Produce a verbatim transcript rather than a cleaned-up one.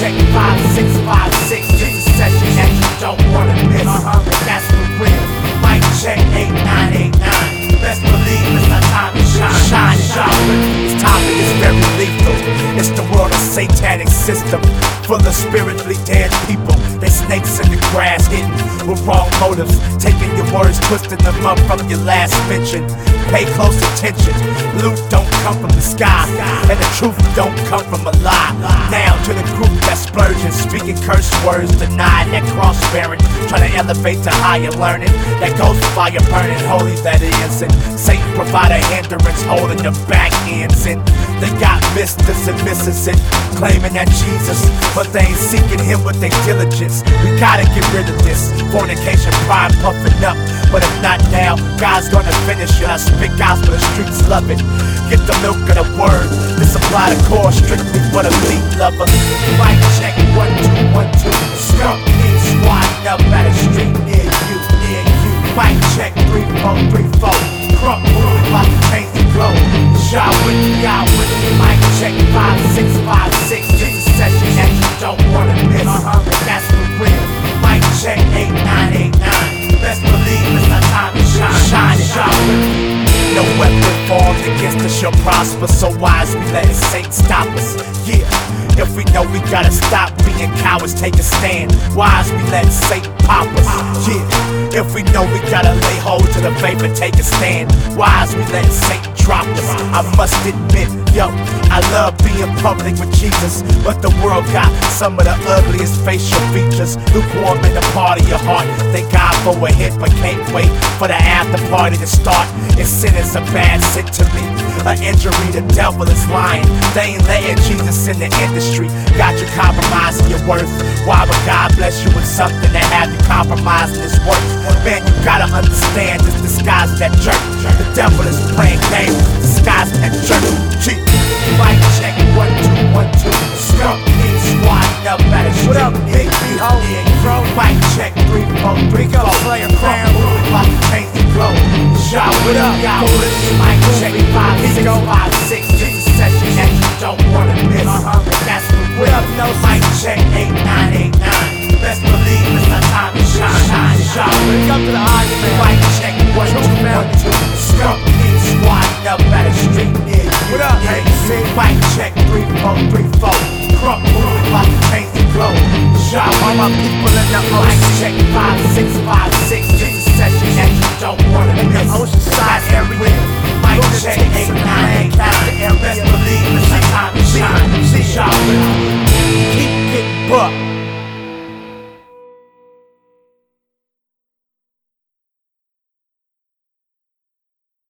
check five six five six. This is a session that you don't wanna miss. Uh-huh. That's for real. Mic check eight nine eight nine. Best believe it's our time to shine. Shine, shine. This topic is very lethal. It's the world of satanic system, full of spiritually dead people. They snakes in the grass, hidden with wrong motives, taking your words, twisting them up from your last mention. Pay close attention. Loot don't come from the sky, and the truth don't come from a lie. Now to the group that's splurging, speaking curse words, denying that cross bearing, trying to elevate to higher learning. That ghost fire burning, holy that is, and Satan provide a hindrance, holding the back ends. And they got misters and misses it, claiming that Jesus, but they ain't seeking him with their diligence. We gotta get rid of this fornication, pride puffing up. But if not now, God's gonna finish it. I spit gospel, the streets love it. Get the milk of the word. This apply to core strictly for the meat lover. Mic check one two one two. Skunk in squatting up at a street near you, near you. Mic check three four three four. Crunk moving about to change the glow. Y'all with me, y'all with me. Mic check five six five six. This is a session that you don't wanna miss. Uh-huh. That's for real. Mic check eight nine eight nine. Best believe it's our time to shine. Shine, shine. No weapon formed against us shall prosper, so why is we letting Satan stop us? Yeah, if we know we gotta stop being cowards, take a stand. Why is we letting Satan pop us? Yeah, if we know we gotta lay hold to the faith and take a stand. Why is we letting Satan drop us? I must admit, yo, I love being public with Jesus, but the world got some of the ugliest facial features. Lukewarm in the part of your heart. Thank God for a hit, but can't wait for the after party to start. And sin is a bad sin to me, an injury, the devil is lying. They ain't letting Jesus in the industry. Got you compromising your worth. Why would God bless you with something that have you compromising his worth? Man, you gotta understand this disguise that jerk. The devil is playing games, disguising that jerk. G. Mic check one two one two. Skunk in squatting up at a street. What up, big B-ho? Yeah, bro. Mic check three four three four. Player crown moving about to change the glow. Y'all what up, y'all with me? Mic check five six five six. This is a session that you don't wanna miss. Uh-huh. That's for real. No mic check eight nine eight nine. Best believe it's our time to shine. Shine, shine. Bring up to the eyes, man. Mic check one two one two. Skunk in squatting up at a street near you. What up, A C? Mic check three four three four. Crunk moving about to change the glow. Y'all, all my people in the mic check five six five